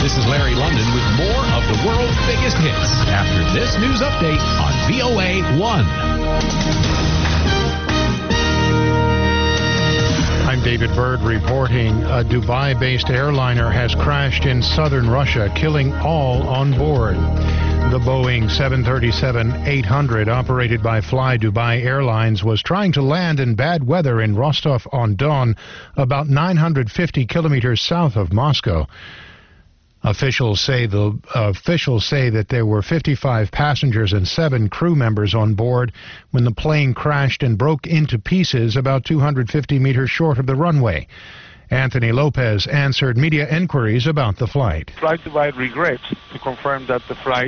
This is Larry London with more of the world's biggest hits after this news update on VOA 1. I'm David Byrd reporting. A Dubai-based airliner has crashed in southern Russia, killing all on board. The Boeing 737-800, operated by Fly Dubai Airlines, was trying to land in bad weather in Rostov-on-Don, about 950 kilometers south of Moscow. Officials say that there were 55 passengers and 7 crew members on board when the plane crashed and broke into pieces about 250 meters short of the runway. Anthony Lopez answered media inquiries about the flight. Fly Dubai regrets to confirm that the flight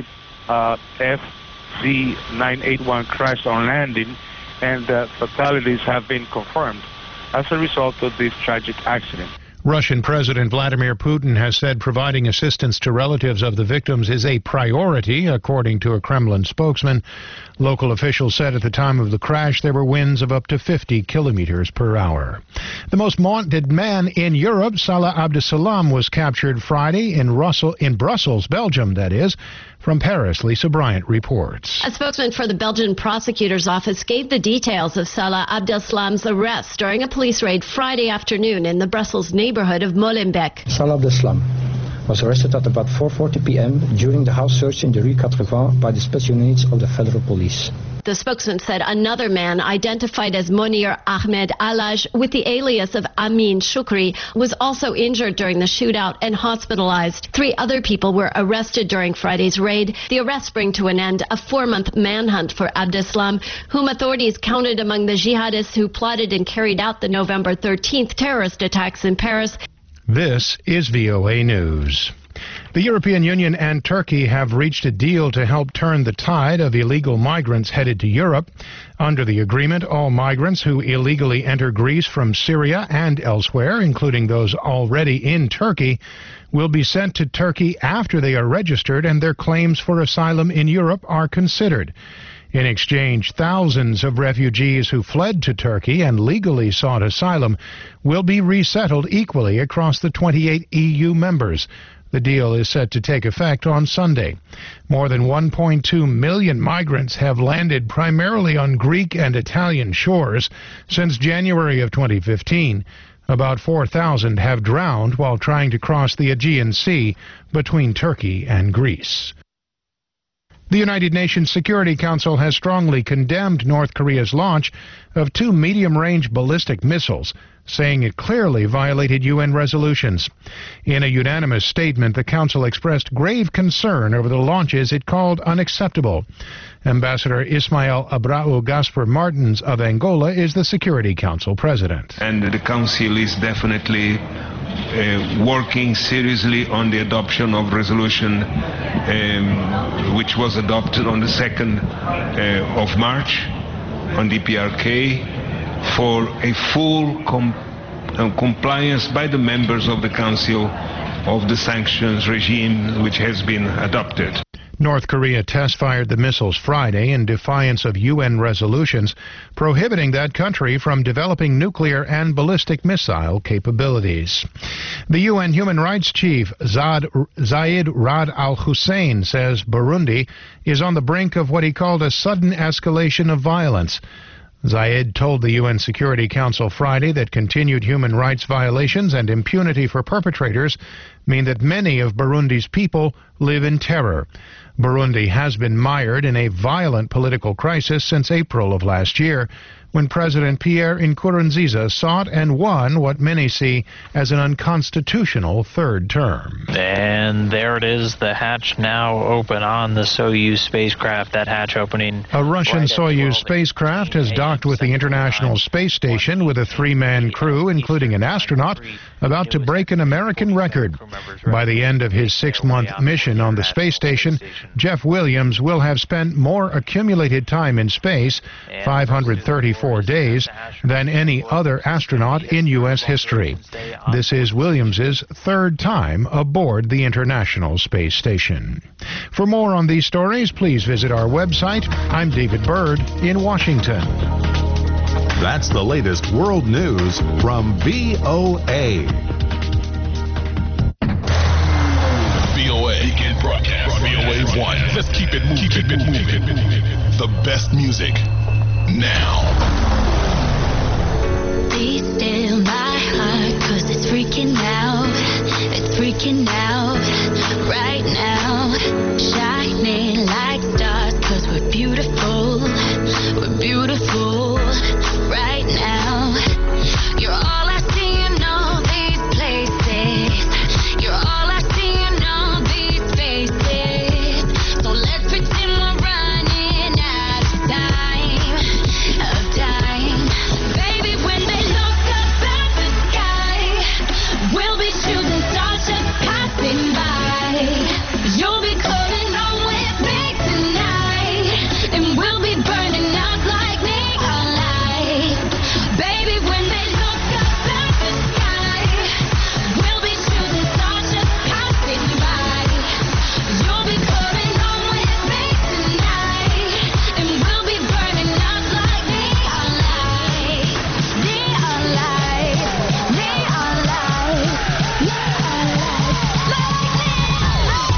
FZ981 crashed on landing, and fatalities have been confirmed as a result of this tragic accident. Russian President Vladimir Putin has said providing assistance to relatives of the victims is a priority, according to a Kremlin spokesman. Local officials said at the time of the crash there were winds of up to 50 kilometers per hour. The most wanted man in Europe, Salah Abdeslam, was captured Friday in Brussels, Belgium, that is. From Paris, Lisa Bryant reports. A spokesman for the Belgian prosecutor's office gave the details of Salah Abdeslam's arrest during a police raid Friday afternoon in the Brussels neighborhood of Molenbeek. Salah Abdeslam was arrested at about 4:40 p.m. during the house search in the Rue Quatre-Vents by the special units of the federal police. The spokesman said another man, identified as Monir Ahmed Alaj with the alias of Amin Shukri, was also injured during the shootout and hospitalized. 3 other people were arrested during Friday's raid. The arrests bring to an end a 4-month manhunt for Abdeslam, whom authorities counted among the jihadists who plotted and carried out the November 13th terrorist attacks in Paris. This is VOA News. The European Union and Turkey have reached a deal to help turn the tide of illegal migrants headed to Europe. Under the agreement, all migrants who illegally enter Greece from Syria and elsewhere, including those already in Turkey, will be sent to Turkey after they are registered and their claims for asylum in Europe are considered. In exchange, thousands of refugees who fled to Turkey and legally sought asylum will be resettled equally across the 28 EU members. The deal is set to take effect on Sunday. More than 1.2 million migrants have landed primarily on Greek and Italian shores since January of 2015. About 4,000 have drowned while trying to cross the Aegean Sea between Turkey and Greece. The United Nations Security Council has strongly condemned North Korea's launch of 2 medium-range ballistic missiles, saying it clearly violated UN resolutions. In a unanimous statement, the Council expressed grave concern over the launches it called unacceptable. Ambassador Ismael Abrao Gaspar Martins of Angola is the Security Council president. And the Council is definitely working seriously on the adoption of resolution which was adopted on the 2nd of March on DPRK for a full compliance by the members of the Council of the sanctions regime which has been adopted. North Korea test-fired the missiles Friday in defiance of UN resolutions prohibiting that country from developing nuclear and ballistic missile capabilities. The UN Human Rights Chief Zeid Ra'ad al-Hussein says Burundi is on the brink of what he called a sudden escalation of violence. Zayed told the UN Security Council Friday that continued human rights violations and impunity for perpetrators mean that many of Burundi's people live in terror. Burundi has been mired in a violent political crisis since April of last year, when President Pierre Nkurunziza sought and won what many see as an unconstitutional 3rd term. And there it is, the hatch now open on the Soyuz spacecraft. That hatch opening. A Russian Soyuz spacecraft has docked with the International Space Station with a 3-man crew, including an astronaut, about to break an American record. By the end of his 6-month mission on the space station, Jeff Williams will have spent more accumulated time in space, 534 days, than any other astronaut in U.S. history. This is Williams's 3rd time aboard the International Space Station. For more on these stories, please visit our website. I'm David Byrd in Washington. That's the latest world news from VOA. 101. Let's keep it moving. Keep it moving. The best music now. Be still my heart, 'cause it's freaking out. It's freaking out right now. Shining like stars, 'cause we're beautiful. We're beautiful right now. You're all I see in all these places. You're all I see in all these faces. So let's pretend we're running out of time. Baby, when they look up at the sky, we'll be shooting stars just passing by. You'll be coming home with me tonight, and we'll be burning out like neon lights. Baby, when they look up at the sky, we'll be shooting stars just passing by. You'll be coming home with me tonight, and we'll be burning out like neon lights. Neon lights, neon lights, neon lights, like neon lights.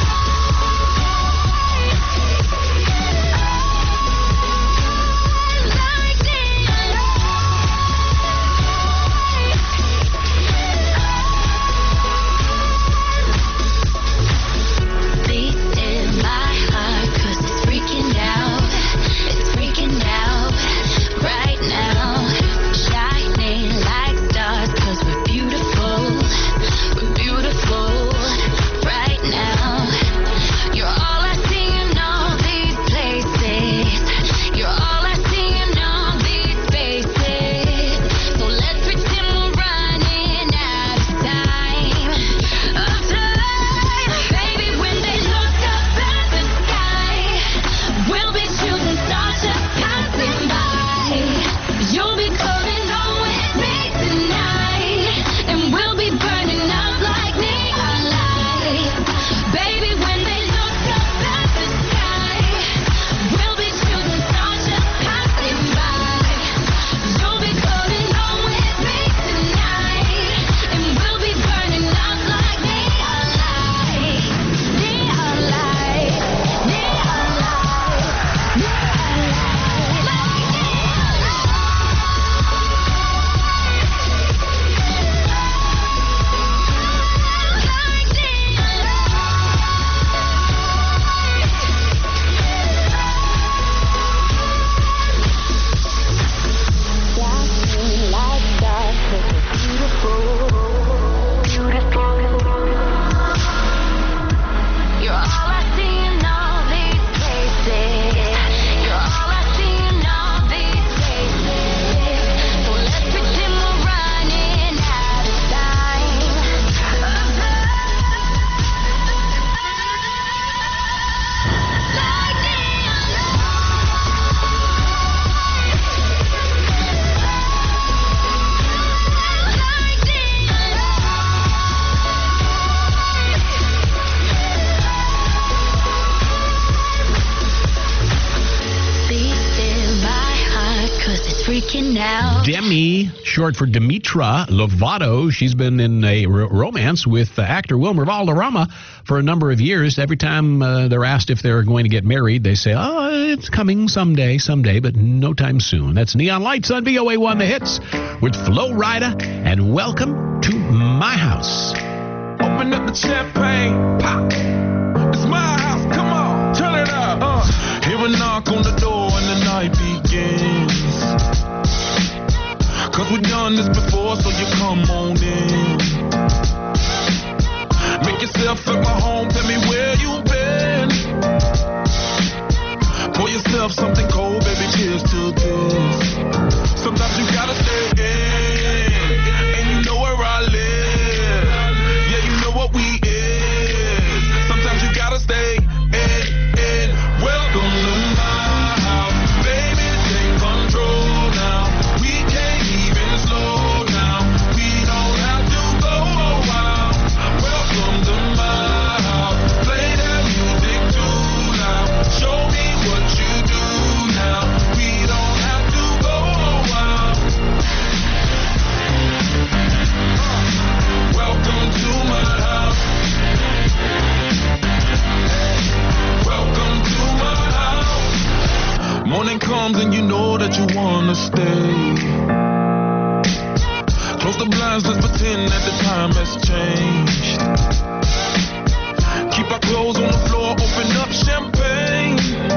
Beat in my heart, 'cause it's freaking out. It's freaking out right now. Shining like stars, 'cause we're beautiful. We're beautiful right now. You're all I see in all these places. You're all I see in all these faces. So let's pretend we're running out of time. Baby, when they look up at the sky, we'll be shooting stars just passing by. You'll be coming home with me tonight, and we'll be burning out like neon lights. Baby, when they look up at the sky, we'll be shooting stars just passing by. You'll be coming home with me tonight, and we'll be burning out like neon lights. Neon lights, neon lights, neon lights, like neon You're all I see in all these places. You're all I see in all these faces. So let's pretend we're running out of time. Like neon Be still my heart, 'cause it's freaking out. Demi, short for Dimitra Lovato. She's been in a romance with actor Wilmer Valderrama for a number of years. Every time they're asked if they're going to get married, they say, oh, it's coming someday, but no time soon. That's Neon Lights on VOA1 The Hits with Flo Rida, and welcome to my house. Open up the champagne, pop. It's my house, come on, turn it up. Hear a knock on the door and the night begins. 'Cause we've done this before, so you come on in. Make yourself at my home, tell me where you've been. Pour yourself something cold, baby, cheers to this. Sometimes you gotta stay in, and you know where I live. Yeah, you know what we is. Sometimes you gotta stay in. Welcome to my house, baby, take control now. We can't even slow down. We don't have to go a while. Welcome to my house. stay. Close the blinds, let's pretend that the time has changed. Keep our clothes on the floor, open up champagne.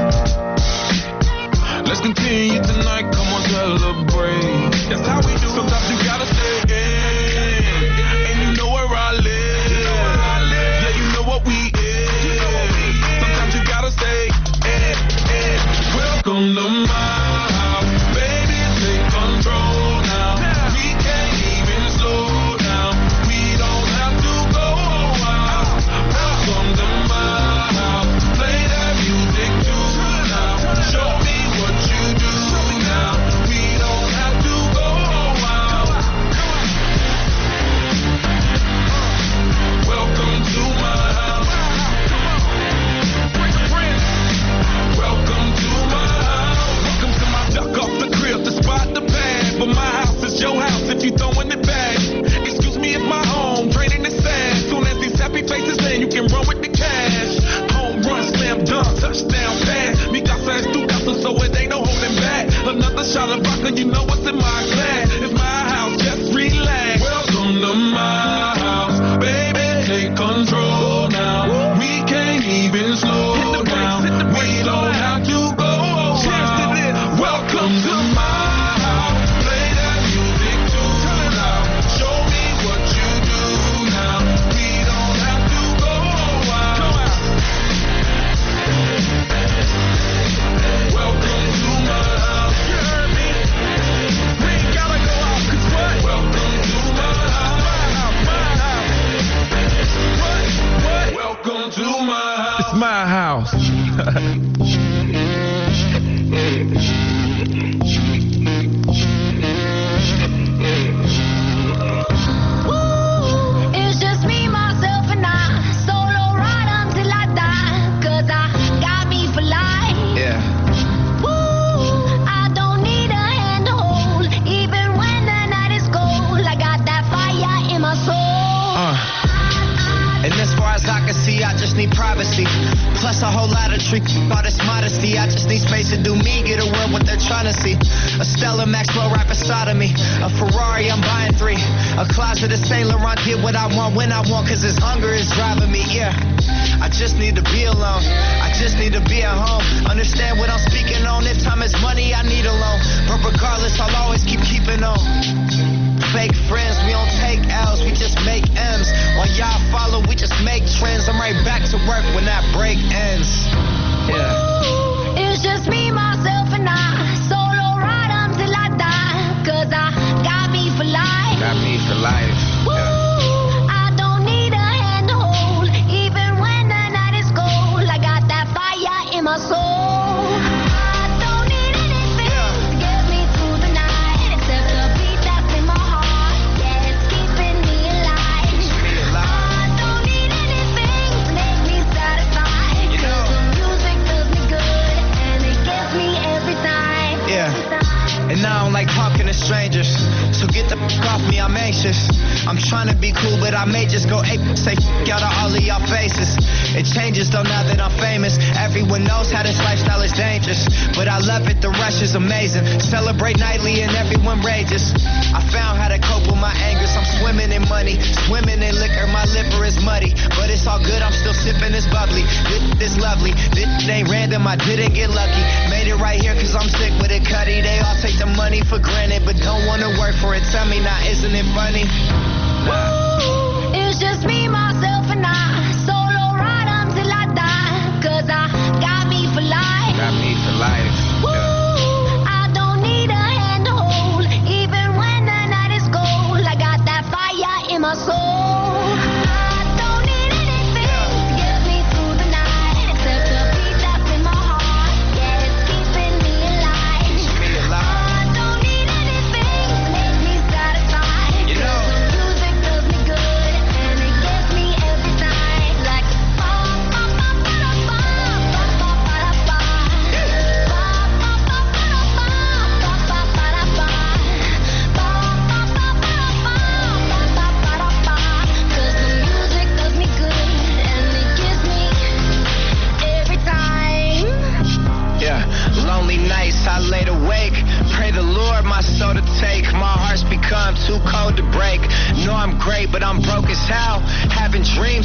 Let's continue tonight, come on, celebrate. That's how we do. Sometimes you gotta stay in, and you know where I live. Yeah, you know what we is. Sometimes you gotta stay in. Welcome to my house, baby, take control now. We can't even slow down. We don't have to go out. Welcome to my house, play that music too loud. Show me what you do now. We don't have to go out. Welcome to my house. Welcome to my house. Welcome to my duck off the crib, the spot, the pad. But my house is your house if you throwing it back. Excuse me if my home draining the sad. Soon as these happy faces land, you can run with the cash. Home run, slam dunk, touchdown pass. Mi casa es tu casa, so it ain't no holding back. Another shot of vodka, you know what's in my glass. It's my house, just relax. Welcome to my house, baby, take control now. We can't even slow down. We don't have to go out. Welcome to my house, play that music too loud. Show me what you do now. We don't have to go out. Welcome to my house. You heard me? We ain't gotta go out, 'cause what? Welcome to my house. What? Welcome to my house. It's my house. It's just me, myself, and I. Solo ride until I die. 'Cause I got me for life. Yeah. I don't need a hand to hold. Even when the night is cold, I got that fire in my soul. And as far as I can see, I just need privacy. Plus a whole lot of trick, all this modesty. I just need space to do me, get away what they're trying to see. A Stella Maxwell right beside of me. A Ferrari, I'm buying 3. A closet of Saint Laurent, get what I want when I want, 'cause this hunger is driving me, yeah. I just need to be alone. I just need to be at home. Understand what I'm speaking on. If time is money, I need a loan. But regardless, I'll always keeping on. Fake friends, we don't take L's, we just make M's. While y'all follow, we just make trends. I'm right back to work when that break ends. Yeah. It's just me, myself, and I. Solo ride until I die. 'Cause I got me for life. Got me for life. I don't need a hand to hold. Even when the night is cold, I got that fire in my soul. I don't need anything to get me through the night, except the beat that's in my heart. Yeah, it's keeping me alive. I don't need anything to make me satisfied. 'Cause the music does me good, and it gets me every time. Yeah. And I don't like talking to strangers, so get the fuck off me, I'm anxious. I'm trying to be cool, but I may just go ape, say fuck out of all of y'all faces. It changes though now that I'm famous. Everyone knows how this lifestyle is dangerous, but I love it, the rush is amazing. Celebrate nightly and everyone rages. I found how to cope with my angers. I'm swimming in money, swimming in liquor, my liver is muddy, but it's all good, I'm still sipping this bubbly. This lovely, this ain't random, I didn't get lucky. Made it right here 'cause I'm sick with it, Cuddy. They all take the money for granted, but don't wanna work for it. Tell me now, isn't it funny? Nah. It's just me, myself, and I. Solo ride until I die. 'Cause I got me for life. Got me for life. I don't need a hand to hold. Even when the night is cold, I got that fire in my soul. I don't need anything to get me through the night, except the beat that's in my heart. Yeah, it's keeping me alive. I don't need anything to make me satisfied. 'Cause the music does me good, and it gets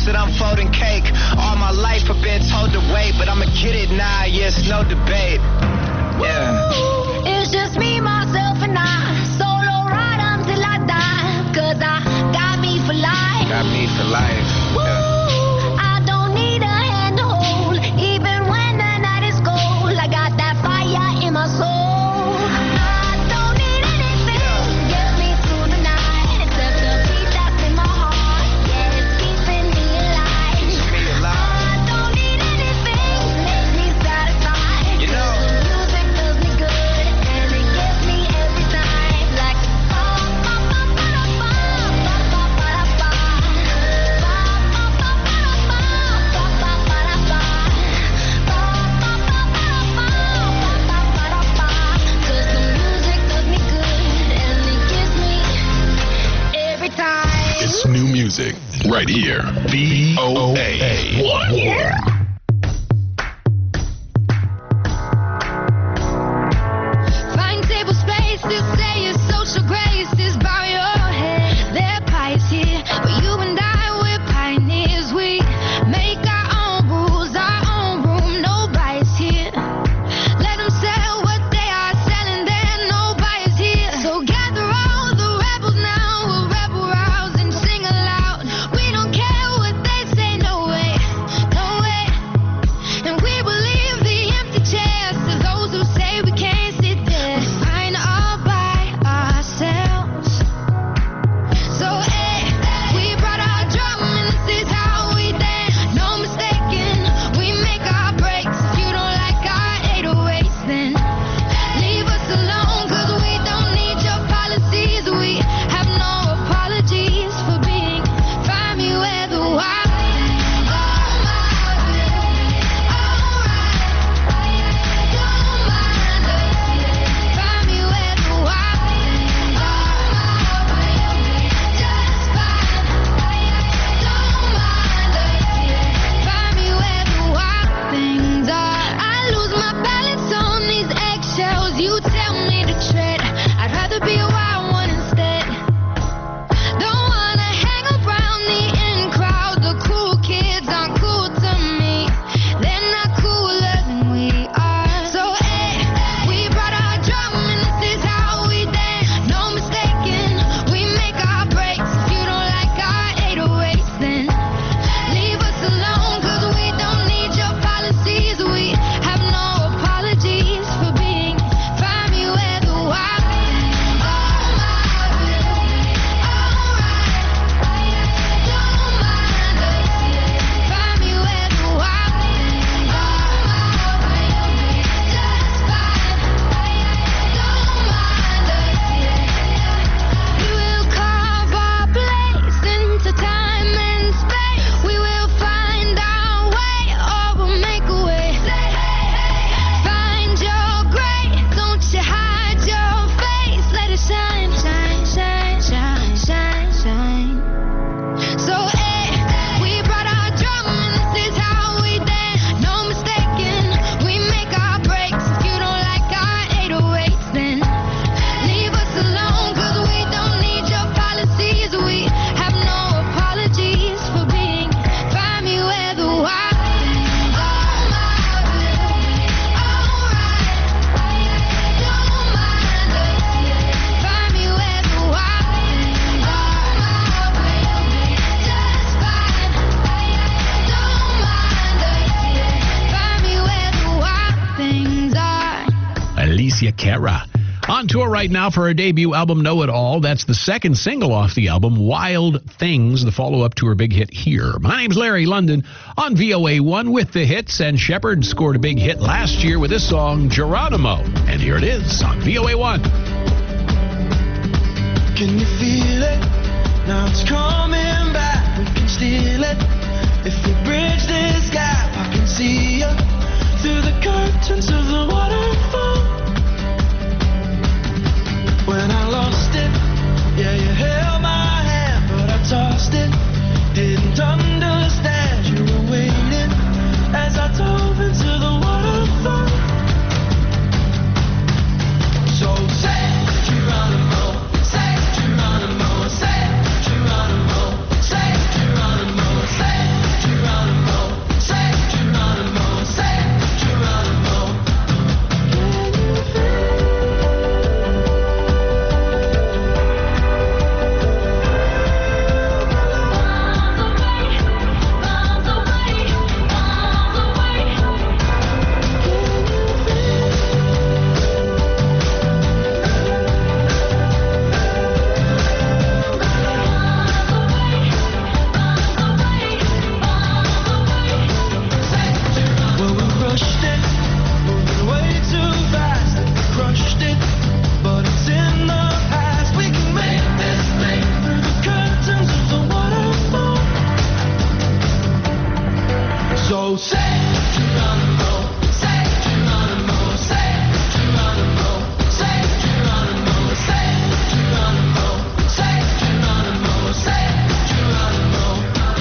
times that I'm folding cake. All my life I've been told to wait, but I'ma get it now, yes, no debate. Yeah. It's just me, myself, and I. Solo ride until I die. Cause I got me for life. Got me for life. Woo! I don't need a hand to hold. Even when the night is cold, I got that fire in my soul. I don't need anything to get me through the night, except the beat that's in my heart. Yeah, it's keeping me alive. I don't need anything to make me satisfied. You know. Music does me good, and it gets me every time. Like cause the music does me good, and it gives me every time. It's new music right here. VOA 1. Find table spaces, say your social graces, bow your head. Their pie is here, but you and I, we're pioneers. We make our own rules, our own room, no bias here. Let them sell what they are selling there, no bias here. So gather all the rebels now, we'll rebel rouse and sing aloud. We don't care what they say, no way, no way. And we will leave the empty chairs to those who say we can't sit there. We're fine all by ourselves. So, we brought our drum and this is how we dance. No mistaking, we make our breaks. If you don't like our 808s, then leave us alone, cause we don't need your policies. We have no apologies for being. Find me where the wild things are. Don't mind us. Find me where the wild things are. Just fine. Don't mind us. Find me where the wild things are. I lose my balance on these eggshells. You tell me to tread. I'd rather be a wild one instead. Don't wanna hang around the in crowd. The cool kids aren't cool to me. They're not cooler than we are. So, we brought our drum and this is how we dance. No mistaking, we make our breaks. If you don't like our 808s, then leave us alone, cause we don't need your policies. We have no apologies for being. Find me where the wild things are. Don't mind us. Find me where the wild things are. Just fine. Don't mind us. We will carve our place into time and space. We will find our way, or we'll make a way. Find your gray, don't you hide your face. Let it shine, shine, shine, shine, shine, shine. So, we brought our drum and this is how we dance. No mistaking, we make our breaks. If you don't like our 808s, then leave us alone, cause we don't need your policies. We have no apologies for being. Find me where the wild things are. Don't mind us. Find me where the wild things are. Just fine. Don't mind us. Find me where the wild things are. Alicia Cara. On tour right now for her debut album, Know It All. That's the second single off the album, Wild Things, the follow-up to her big hit Here. My name's Larry London on VOA1 with the hits, and Shepard scored a big hit last year with this song, Geronimo. And here it is on VOA1. Can you feel it? Now it's coming back. We can steal it. If we bridge this gap, I can see you through the curtains of the waterfall. When I lost it, yeah, you held my hand, but I tossed it. Didn't understand you were waiting as I dove into the waterfall. So say Geronimo, say Geronimo, say Geronimo, say Geronimo, say So say Geronimo, say Geronimo, say Geronimo, say Geronimo, say Geronimo, say Geronimo, say Geronimo.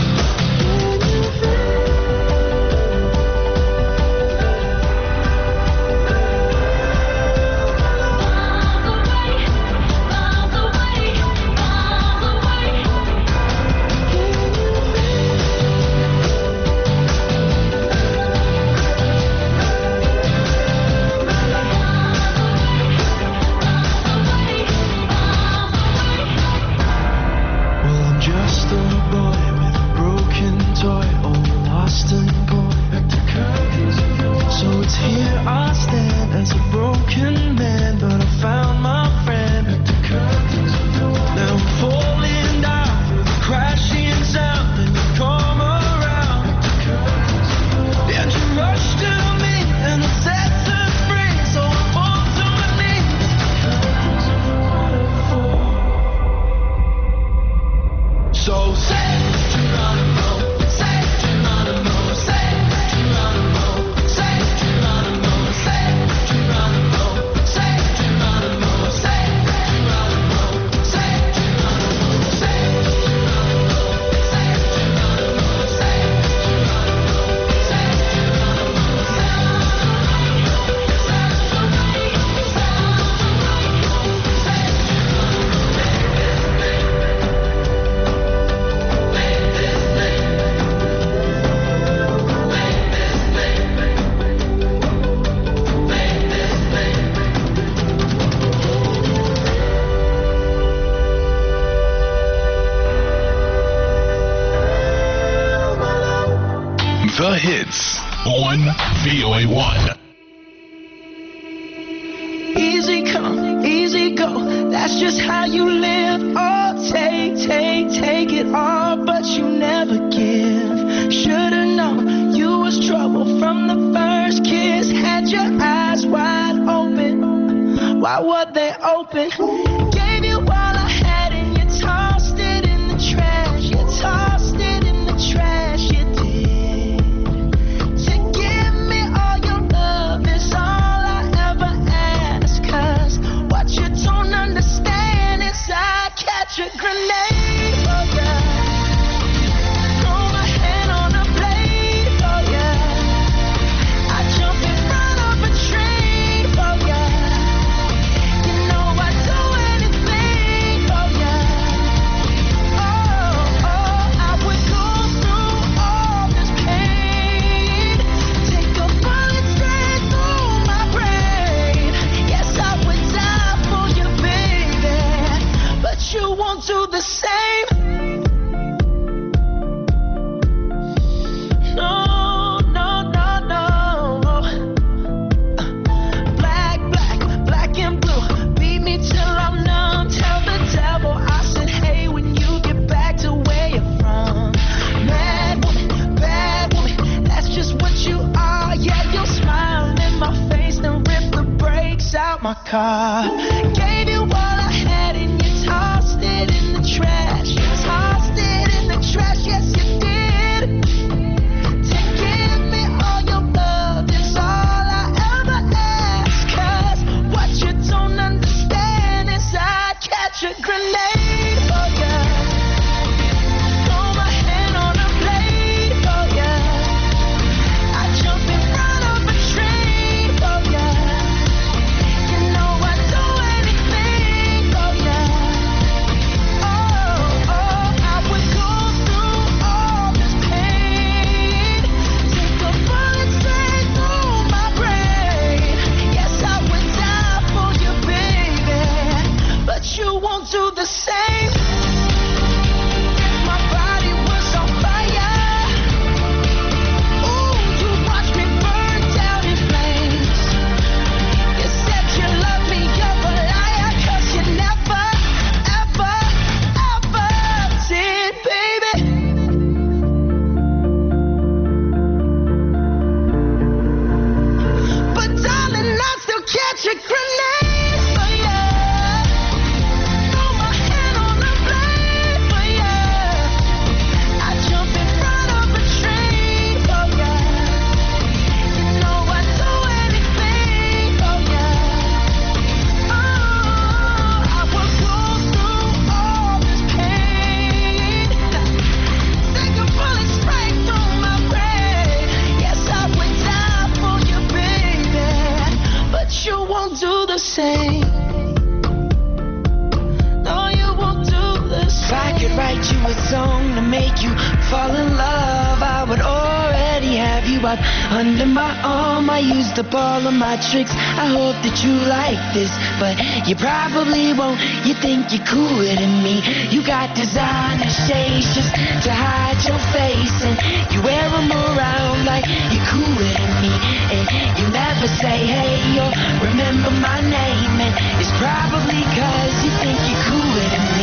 The hits on VOA1. Easy come, easy go, that's just how you live. Oh, take it all, but you never give. Should've known you was trouble from the first kiss. Had your eyes wide open, why were they open? Gave you all I had and you tossed it in the trash. You tossed it in the trash, you did. To give me all your love is all I ever ask. 'Cause what you don't understand is I catch a grenade for ya. Throw my hand on a blade for ya. I jump in front of a train for ya. You know I'd do anything for ya. Oh, I would go through all this pain. Take a bullet straight through my brain. Yes, I would die for you, baby. But you won't do the same. No, no, no, no. Black and blue. Beat me till I'm numb. Tell the devil I said, hey, when you get back to where you're from. Bad woman, that's just what you are. Yeah, you'll smile in my face, then rip the brakes out my car. Gave you all I had and you tossed it in the trash. You tossed it in the trash, yes you did. To give me all your love is all I ever ask. 'Cause what you don't understand is I catch a grenade for ya. Throw my hand on a blade for ya. I jump in front of a train for ya. You know I'd do anything same. No, you won't do the same. If I could write you a song to make you fall in love, I would already have you up under my arm. I used up all of my tricks. I hope that you like this, but you probably won't. You think you're cooler than me. You got designer shades just to hide your face, and you wear them around like you're cooler than me. And you never say hey or remember my name, and it's probably 'cause you think you're cooler than me.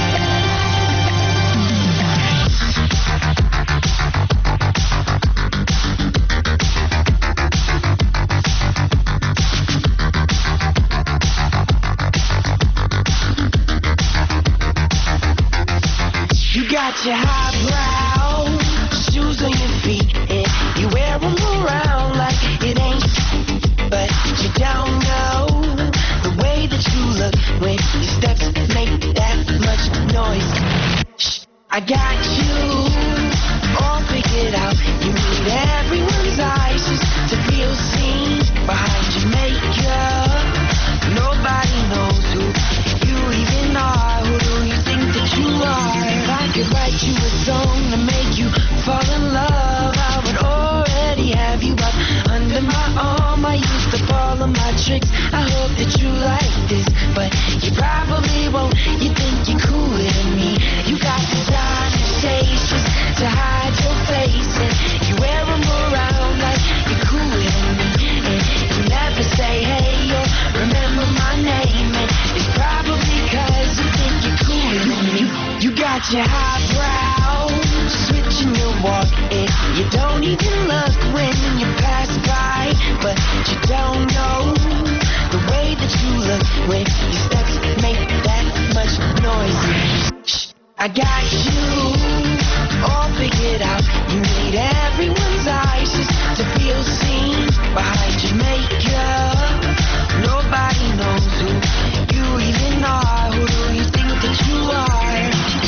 Got your highbrow shoes on your feet, and you wear them around like it ain't. But you don't know the way that you look when your steps make that much noise. Shh, I got you all figured out. You need everyone's eyes just to feel seen behind your makeup. Nobody knows who you even are. Who do you think that you are? I could write you a song to make you fall in love. I would already have you up under my arm. I used up all of my tricks. I hope that you like this, but you probably won't. You think you're cooler than me. You got designer shades just to hide your face, and you wear them around like you're cooler than me. And you never say hey or remember my name, and it's probably 'cause you think you're cooler than me. You got your highbrow switching your walk, and you don't even look when you pass by. But you don't know the way that you look when your steps make that much noise. Shh, I got you all figured out. You need everyone's eyes just to feel seen behind your makeup. Nobody knows who you even are. Who do you think that you are?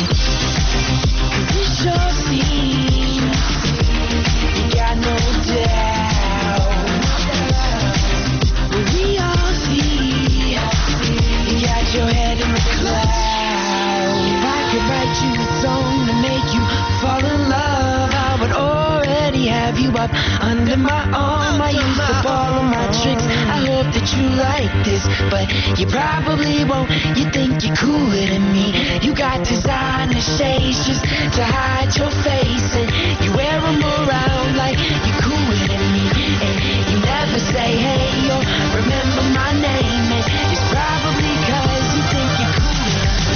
You sure seem you got no doubt. We all see you got your head in the clouds. If I could write you a song to make you fall in love, I would already have you up under my arm. I used up all of my tricks. I hope that you like this, but you probably won't. You think you're cooler than me. You got designer shades just to hide your face, and you wear them around like you're cooler than me. And you never say hey or remember my name, and it's probably 'cause you think you're cooler.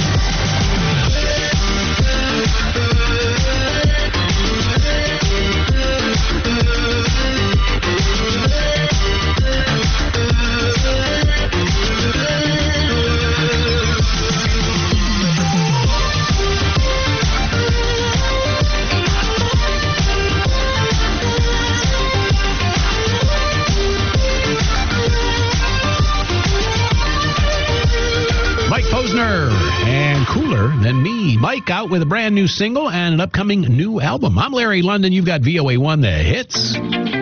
Posner and Cooler Than Me. Mike out with a brand new single and an upcoming new album. I'm Larry London. You've got VOA1 The Hits.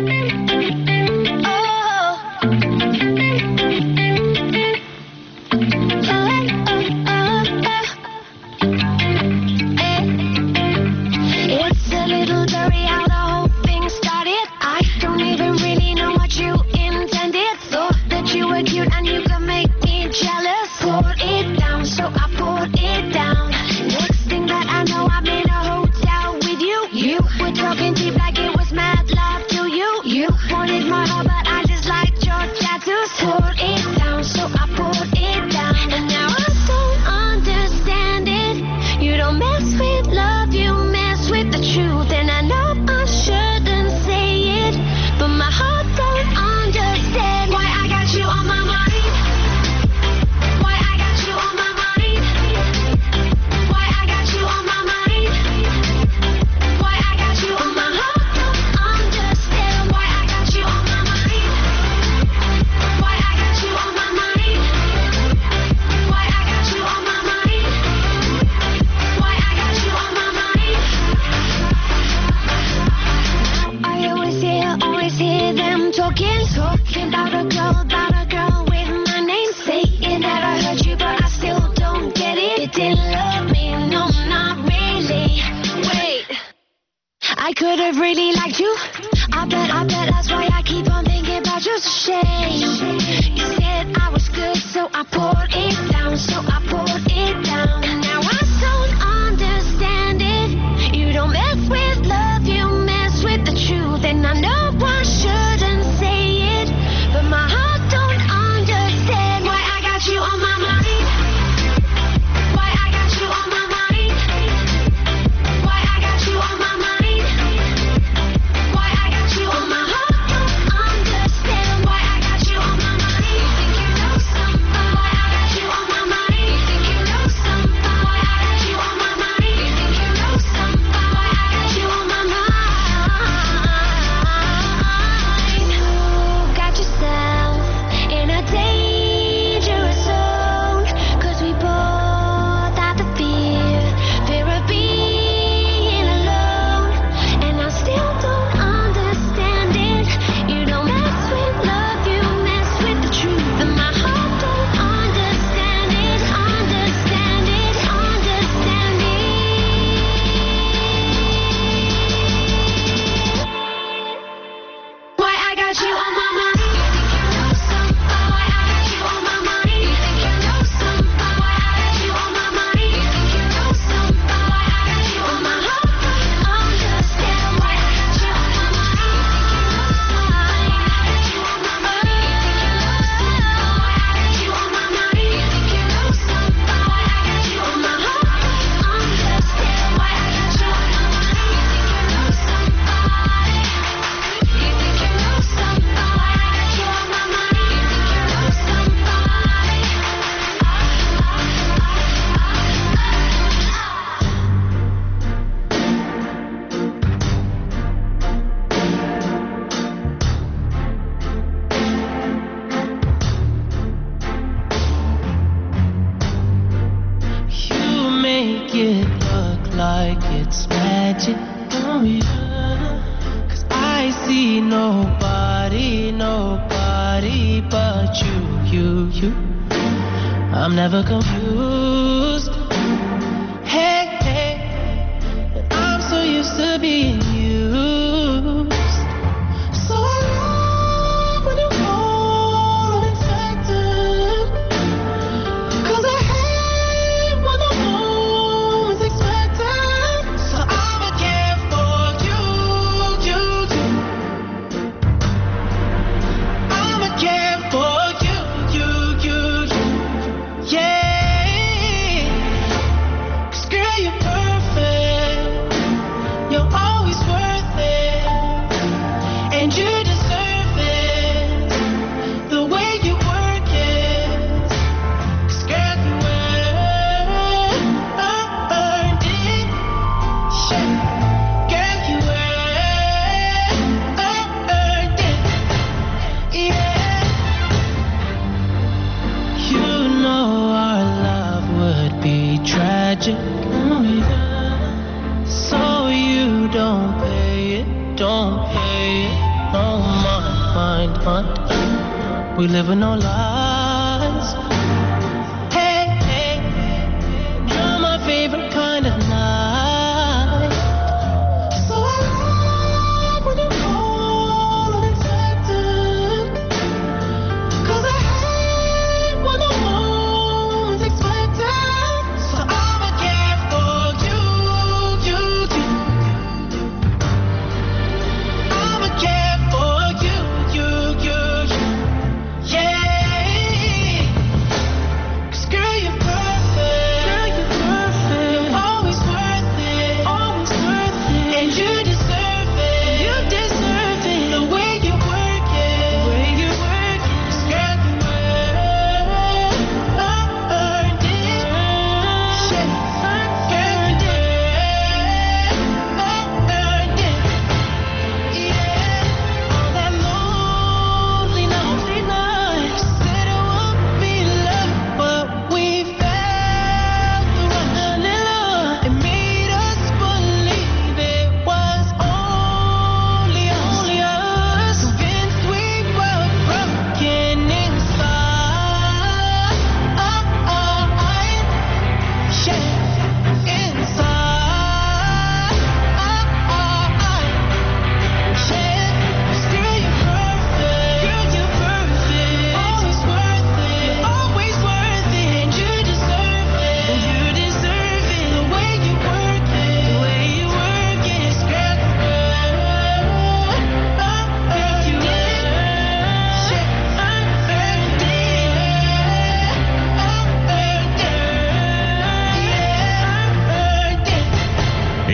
It's a little blurry how the whole thing started. I don't even really know what you intended. Thought that you were cute and you could make me jealous. Poured it down, so I poured it down. Next thing that I know, I'm in a hotel with you. You were talking cheap like it was mad love to you. You wanted my heart, but I just liked your tattoos. Poured it down, so I poured it down. And now I don't understand it. You don't mess with love, you mess with the truth. And I know I shouldn't say it, but my heart don't understand why I got you on my mind. Why I got you on my mind. Why I got you on my mind. Why I got you on my heart don't should have really liked you. I bet that's why I keep on thinking about you. It's a shame. You said I was good, so I poured it down, And now I don't understand it. You don't mess with love, you mess with the truth. And I know I shouldn't say it, but my heart don't understand why I got you on my mind. Why I got you on my mind. Why I got you on my mind. Why I got you on my heart don't understand why I got you on my mind. You think you know something? Why I got you on my mind. You think you know something? Why I got you on my mind. You think you know something? Why I got you on my mind. You got yourself in a dangerous zone, 'cause we both had the fear of being alone. And I still don't understand it. You don't mess with love, you mess with the truth. And my heart don't understand it, understand it. Why I got you on my mind. You think you know something? Why I got you on my mind. You think you know something? Why I got you on my mind. You think you know something? Why I got you on my heart. Understand why I got you on my mind. You think you know something? Why I got you on my mind. You think you know something? Why I got you on my heart. Understand why I got you on my mind. You think you know something? You think you know something? Why I got you on my mind. You think you know something? You make it look like it's magic. Oh yeah. 'Cause I see nobody but you. I'm never confused. Hey, but I'm so used to being used. So I love when you call unexpected. 'Cause I hate when the moment's expected. So I'ma care for you. I'ma care for you. Yeah. 'Cause girl, you're perfect. You're always worth it. And you deserve it. The way you work it. 'Cause girl, you earned it. Yeah. Girl, you earned it. Yeah. You know our love would be tragic. Oh, yeah. So you don't pay it. Oh, mind. We live with no lies. Hey, you're my favorite kind of night. So I love when you call unexpected. 'Cause I hate when the moment's expected. So I'ma care for you. I'ma care for you. Yeah.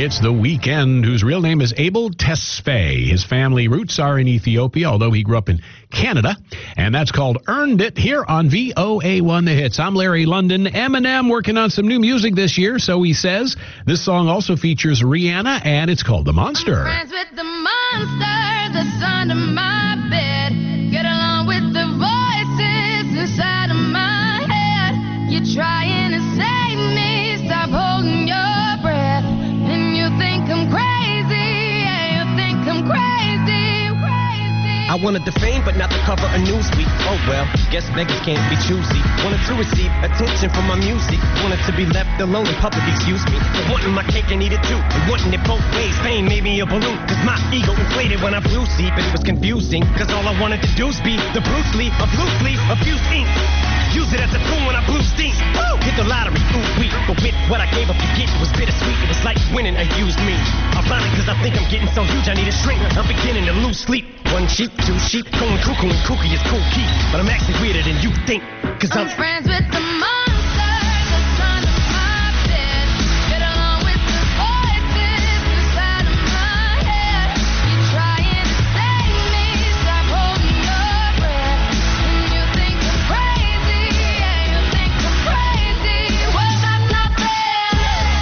It's The Weeknd, whose real name is Abel Tesfaye. His family roots are in Ethiopia, although he grew up in Canada. And that's called Earned It here on VOA1 The Hits. I'm Larry London. Eminem working on some new music this year, so he says. This song also features Rihanna, and it's called The Monster. I'm friends with the monster that's under my bed. Get along with the voices inside of my head. You're trying to save me, stop holding your breath. And you think I'm crazy, yeah, you think I'm crazy, crazy. I wanted the fame, but not the cover of Newsweek. Oh well, guess beggars can't be choosy. Wanted to receive attention from my music. Wanted to be left alone in public, excuse me. But wanting my cake and eat it too. And wanting it both ways. Fame made me a balloon. Cause my ego inflated when I flew sleep. And it was confusing. Cause all I wanted to do was be the Bruce Lee of loose leaf, of fused ink. Use it as a tool when I blew steam. Woo! Hit the lottery, ooh wee. But with what I gave up to get, it was bittersweet. It was like winning and used me. Ironic, cause I think I'm getting so huge I need a shrink. I'm beginning to lose sleep. One sheep, two sheep, going cuckoo and kooky is cool key. But I'm actually weirder than you think. Cause I'm friends with the monster that's under my bed. Get along with the voices inside of my head. You're trying to save me, stop holding your breath. And you think I'm crazy, yeah, you think I'm crazy. Well, that's not fair.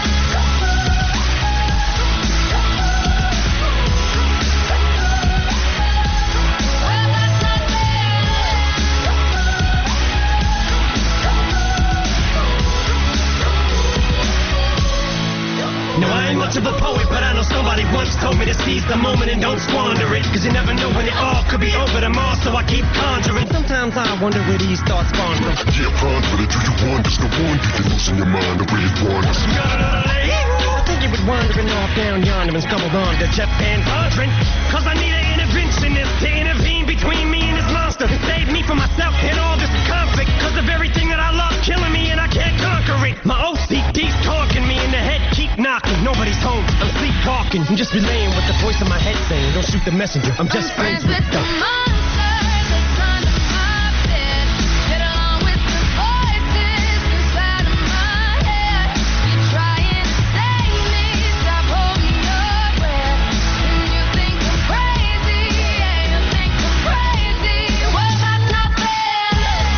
No, I ain't much of a poet, but I know somebody once told me to seize the moment and don't squander it. Cause you never know when it all could be over tomorrow, so I keep conjuring. Sometimes I wonder where these thoughts spawn from. Yeah, ponder it. Do you wonder? No wonder you're losing your mind the way it wanders. I think you was wandering off down yonder and stumbled on to Jeff Van Vondren. Cause I need an interventionist to intervene between me and this monster and save me from myself and all this conflict. Cause of everything that I love killing me and I can't conquer it. My OCD's talking me in the head, keep knocking. Nobody's home, I'm sleepwalking. I'm just relaying what the voice in my head saying. Don't shoot the messenger, I'm just friends with the monster that's under my bed. Get along with the voices inside of my head. You're trying to save me, stop holding your breath. And you think I'm crazy, yeah, you think I'm crazy. Well, that's not fair.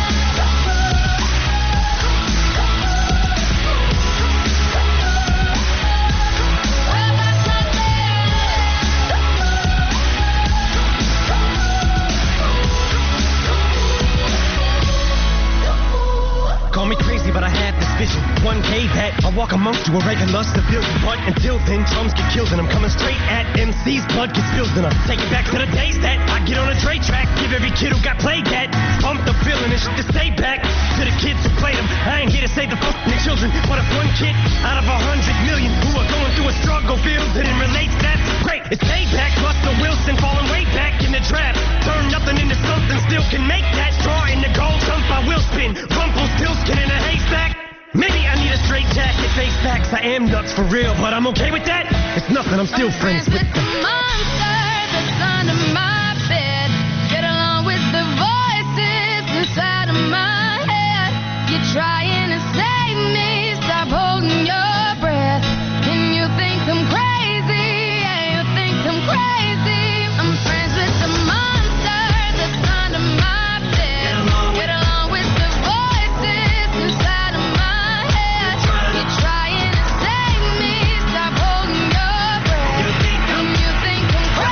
Call me crazy, but I had this vision. One day that I'll walk amongst you a regular civilian. But until then, drums get killed and I'm coming straight at MC's blood gets spilled. And I take it back to the days that I get on a Dre track. Give every kid who got played that pump the feeling and shit to stay back to the kids who played them. I ain't here to save the fucking children, but if one kid out of 100 million who are going through a struggle feels it and relates, that's great. It's payback. Russell Wilson falling way back in the draft. Turn nothing into something, still can make that straw in the gold jump. I will spin. Rumpelstiltskin in a haystack. Maybe I need a straight jacket, face facts. I am nuts for real, but I'm okay with that. It's nothing, I'm still friends with the monster that's under my bed. Get along with the voices inside of my head. You're trying to save me, stop holding your breath. And you think I'm crazy, yeah, you think I'm crazy. I'm friends with the monster that's under my bed. Get along with the voices inside of my head. You're trying to save me, stop holding your breath. And you think I'm crazy.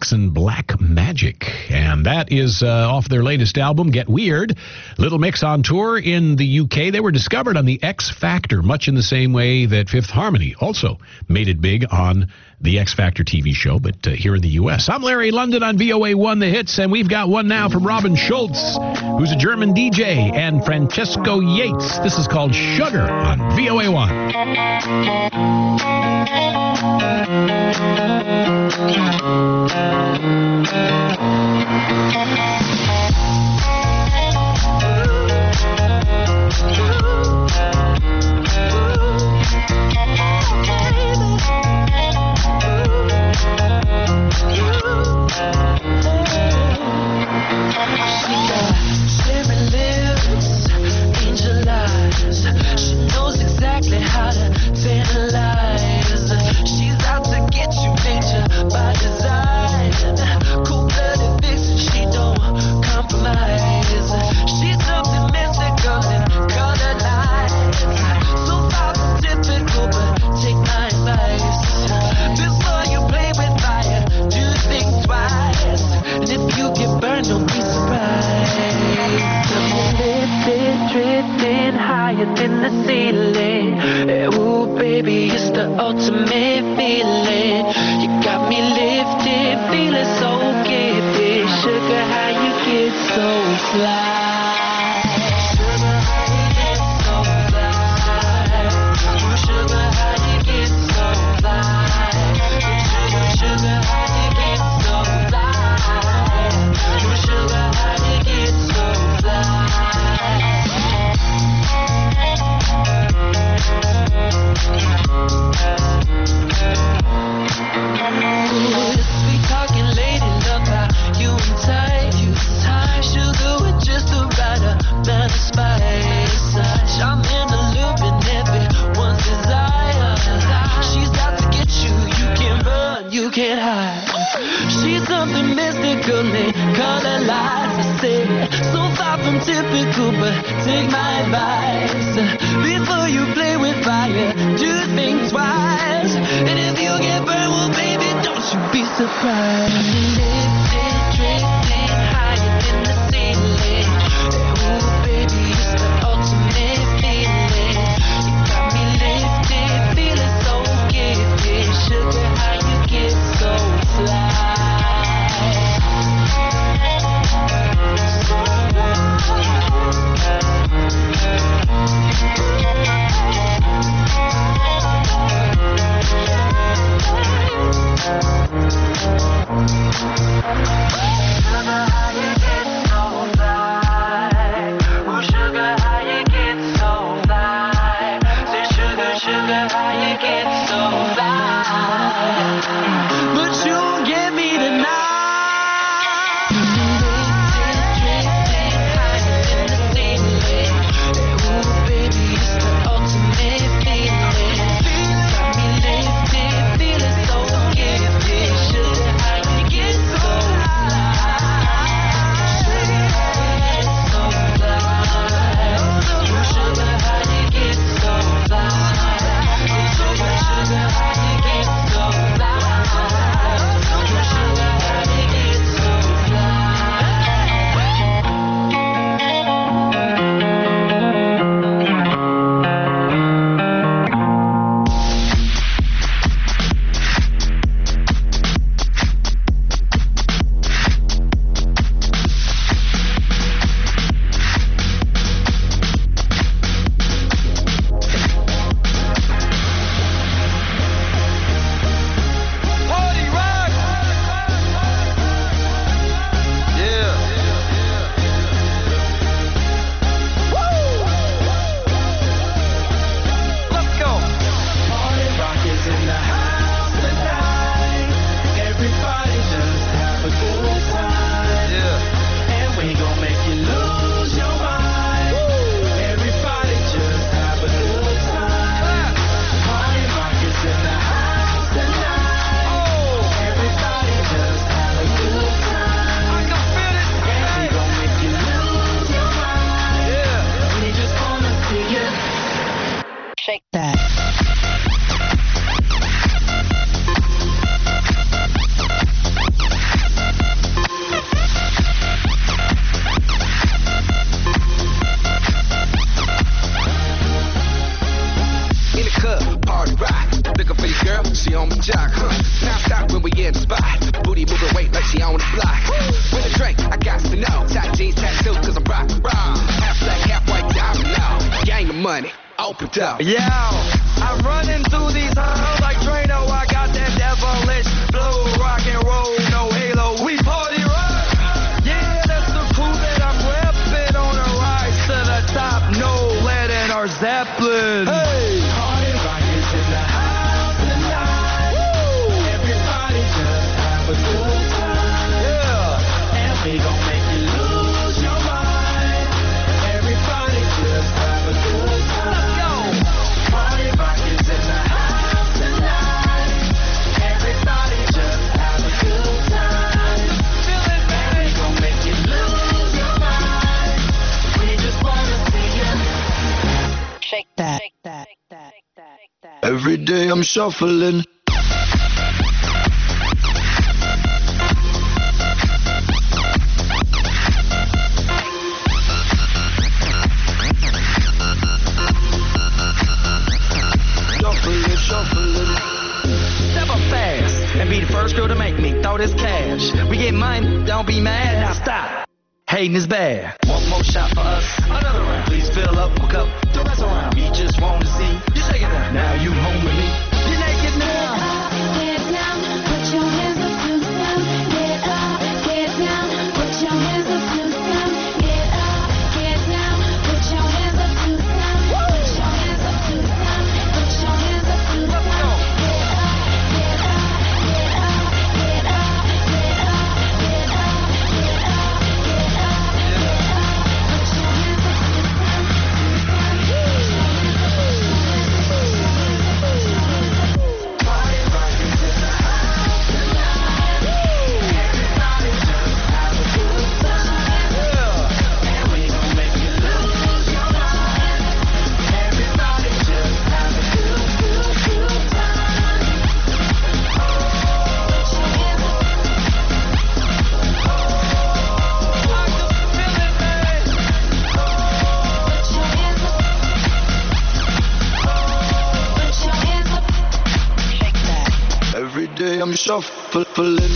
Jackson, Black Magic. And that is off their latest album, Get Weird. Little Mix on tour in the UK. They were discovered on the X Factor, much in the same way that Fifth Harmony also made it big on the X Factor TV show, but here in the U.S. I'm Larry London on VOA1 The Hits, and we've got one now from Robin Schultz, who's a German DJ, and Francesco Yates. This is called Sugar on VOA1. How to fantasize. She's out to get you, nature by design. Cool-blooded vixen, she don't compromise. She's something mystical and color-light. So far from typical, but take my advice. Before you play with fire, do think twice. And if you get burned, don't be surprised. Lifted, drifting higher than the ceiling. Ooh, baby, it's the ultimate feeling. You got me lifted, feeling so gifted. Sugar, how you get so fly? Sugar, how you get so fly? Ooh, sugar, how you get so fly? Sugar, how you get so fly? Ooh, sugar, how you get so fly? We talking lady love how you and tight. Sugar with just the right amount of spice. I'm in a loop and everyone's desire. She's out to get you, you can't run, you can't hide. She's something mystical and color lights. I say, so far from typical, but take my advice. Before you play with fire, do think twice. And if you get burned, well, baby, don't you be surprised. Lifted, drifting higher than the ceiling. Ooh, baby, it's the ultimate feeling. You got me lifted, feeling so gifted. Sugar, how you get so fly? Sugar, party rock. Looking for your girl, she on my jock. Now stop when we in the spot. Booty moving weight like she on the block. With a drink, I got to know. Tight jeans, tattoo, cause I'm rock. Half black, half white, diamond now. Gang of money, open up. Yo, I'm running through these halls like Drano. I got that devilish flow, rock and roll, no halo. We party rock. Yeah, that's the crew that I'm repping on a rise to the top. No lead in our Zeppelin. Hey, party rock is in the house tonight. Woo! Everybody just have a good time. Yeah, and we gon' make you lose your mind. Everybody just have a good time. Let's go. Party rock is in the house tonight. Everybody just have a good time. Feel it, baby. We gon' make you lose your mind. We just wanna see you shake that. Every day I'm shuffling. Shuffling. Step up fast and be the first girl to make me throw this cash. We get mine, don't be mad. Now stop. Hating is bad. One more shot for us. Another round. Please fill up a cup. Don't mess around. We just want to see you shake it down. Now you home with me. You're naked now. Get down, put your hands up to the sound. Get up, get down, put your hands up to the sound. Get up, get down, put your hands up to the sound. Put your hands up to the sound. Put your hands up to the sound. Get up, get up, get up, get up, get up, get up, get up, get up, get up. Put your hands up to the sound. Party rock is in the house tonight. Everybody just have a good time. And we gon' make you lose your mind. Everybody just have a good time. Put your hands up. I can feel it, man. Put your hands up. Put your hands up. Shake that. Every day I'm shuffling. Put your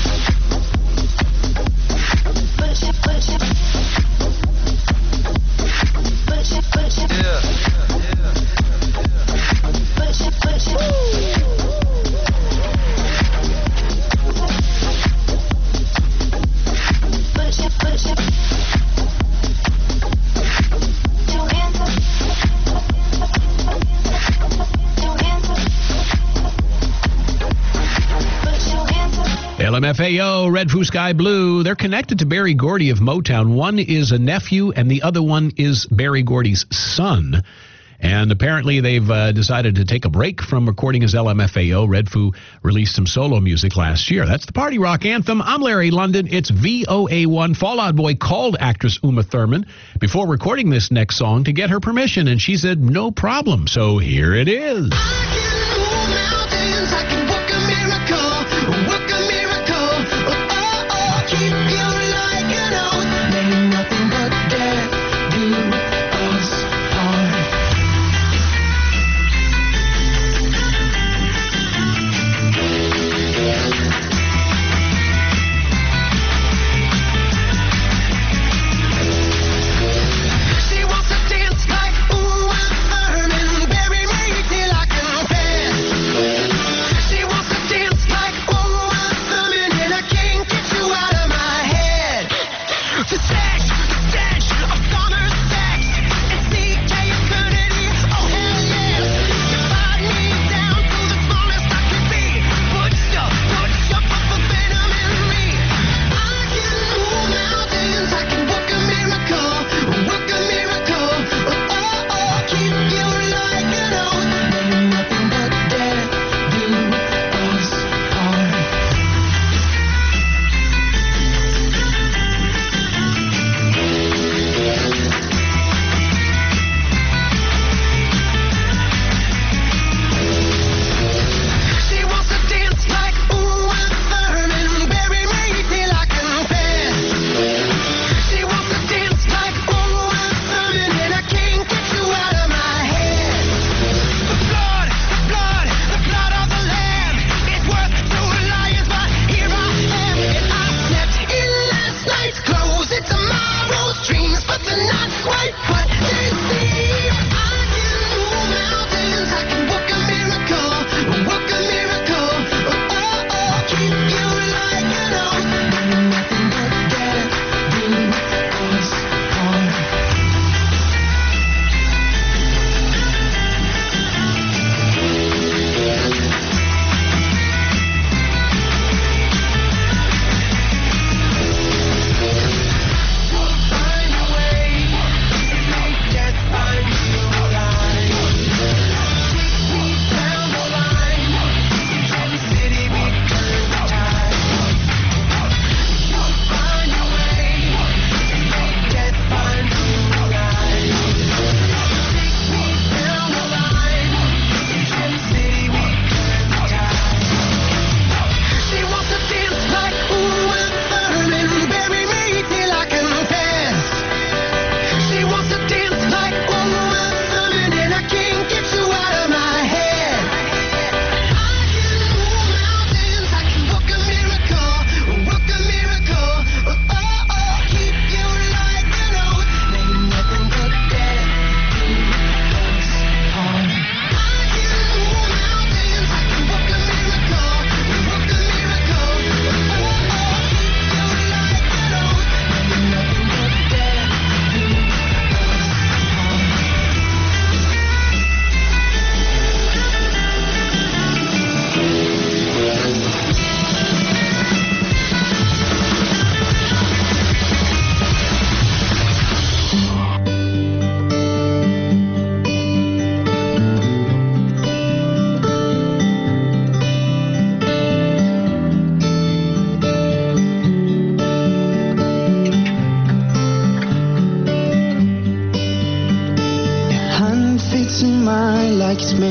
LMFAO, Red Foo Sky Blue. They're connected to Berry Gordy of Motown. One is a nephew, and the other one is Berry Gordy's son. And apparently they've decided to take a break from recording as LMFAO. Red Foo released some solo music last year. That's the Party Rock Anthem. I'm Larry London. It's VOA1. Fall Out Boy called actress Uma Thurman before recording this next song to get her permission, and she said no problem. So here it is.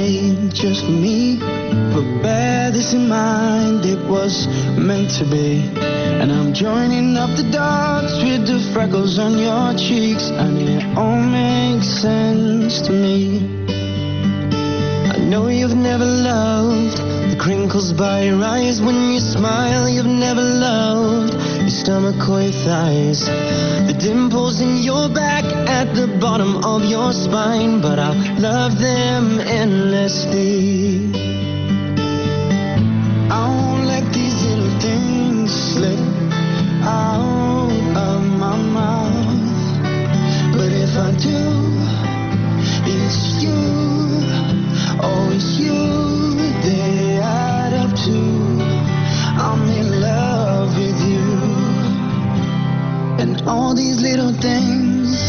made just for me. But bear this in mind, it was meant to be. And I'm joining up the dots with the freckles on your cheeks, and it all makes sense to me. I know you've never loved the crinkles by your eyes when you smile. You've never loved your stomach or your thighs, the dimples in your back at the bottom of your spine. But I love them endlessly. I won't let these little things slip out of my mouth. But if I do, it's you, oh it's you, they add up to I'm in love with you. And all these little things.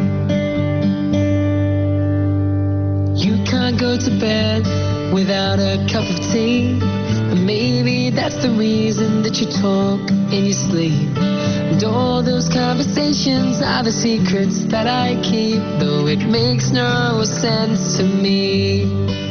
You can't go to bed without a cup of tea. And maybe that's the reason that you talk in your sleep. And all those conversations are the secrets that I keep, though it makes no sense to me.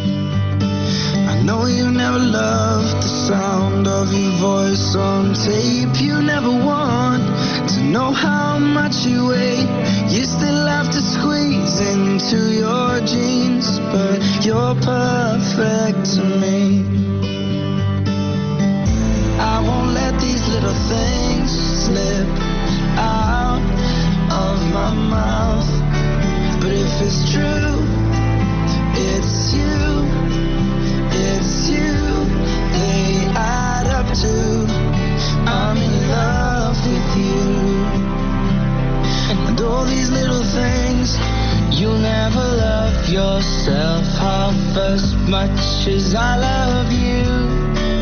I know you never loved the sound of your voice on tape. You never want to know how much you weigh. You still have to squeeze into your jeans, but you're perfect to me. I won't let these little things slip out of my mouth. But if it's true, it's you, it's you, they add up to I'm in love with you. And all these little things, you'll never love yourself half as much as I love you.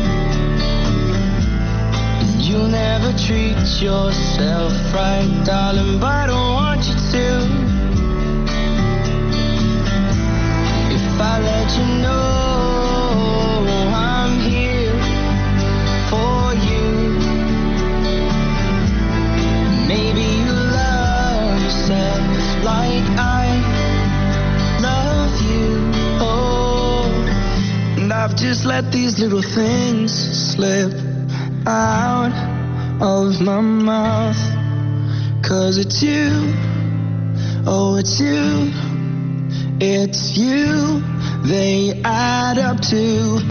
You'll never treat yourself right, darling, but I don't want you to. If I let you know I'm here for you, maybe you love yourself like I love you. Oh, and I've just let these little things slip out of my mouth. 'Cause it's you, oh it's you, it's you, they add up to